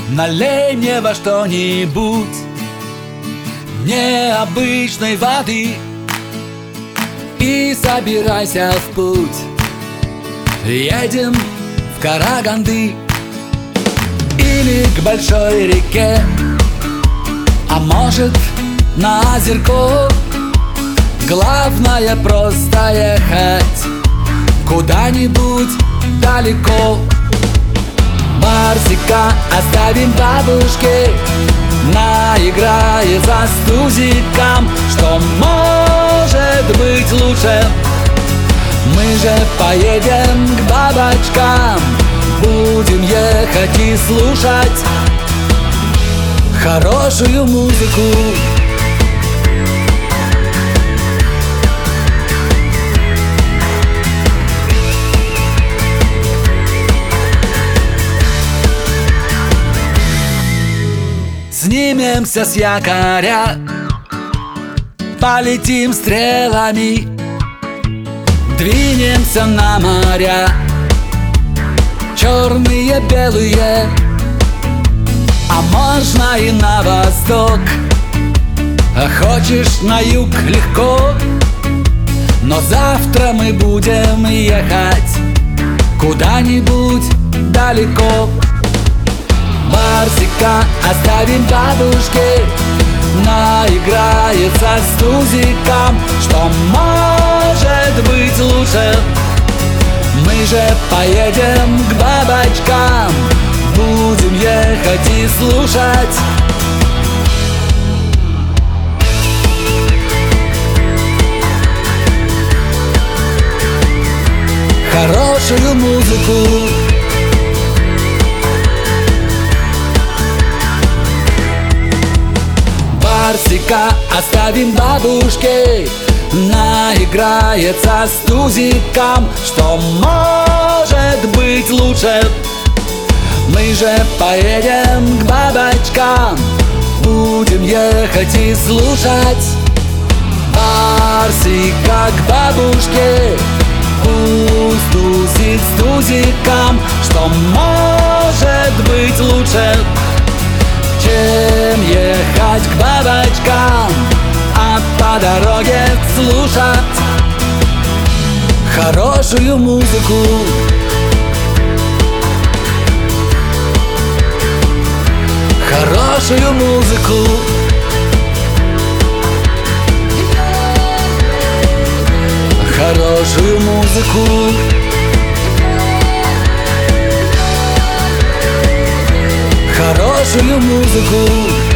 Налей мне во что-нибудь необычной воды и собирайся в путь. Едем в Караганды или к большой реке, а может на озерко. Главное просто ехать куда-нибудь далеко. Барсика оставим бабушке, наиграется с тузиком. Что может быть лучше? Мы же поедем к бабочкам, будем ехать и слушать хорошую музыку. Снимемся с якоря, полетим стрелами, двинемся на моря, черные, белые, а можно и на восток. А хочешь на юг легко, но завтра мы будем ехать куда-нибудь далеко. Барсика оставим бабушке, наиграется с тузиком. Что может быть лучше? Мы же поедем к бабочкам, будем ехать и слушать хорошую музыку. Барсика оставим бабушке, наиграется с тузиком. Что может быть лучше? Мы же поедем к бабочкам, будем ехать и слушать Барсика к бабушке, пусть тусит с тузиком. Что может быть лучше, чем ехать к бабочкам, а по дороге слушать хорошую музыку. Хорошую музыку. Хорошую музыку. Хорошую музыку.